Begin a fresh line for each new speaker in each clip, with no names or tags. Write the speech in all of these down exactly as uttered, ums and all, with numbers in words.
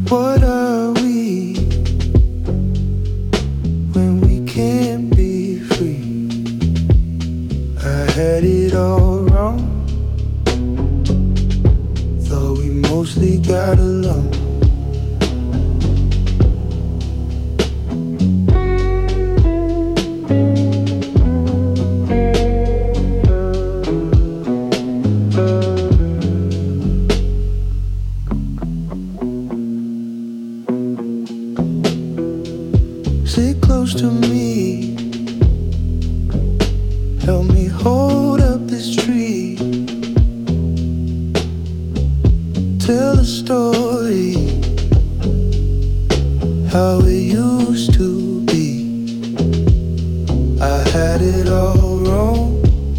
What are we when we can't be free? I had it all wrong. Thought we mostly got along. Sit close to me, help me hold up this tree. Tell a story, how it used to be. I had it all wrong.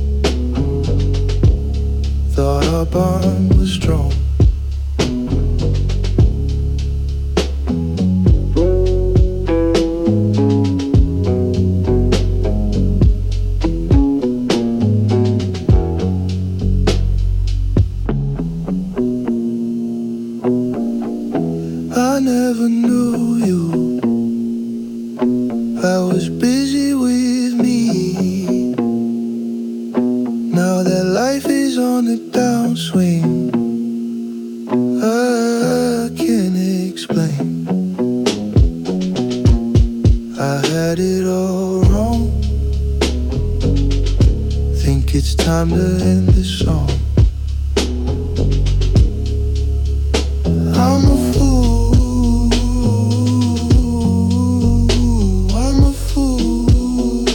Thought our bond was strong. I never knew you. I was busy with me. Now that life is on the downswing, I can't explain. I had it all wrong. Think it's time to end this song. I'm a fool. I'm a fool.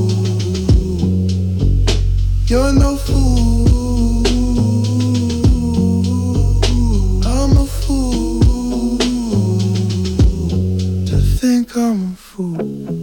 You're no fool. I'm a fool to think I'm a fool.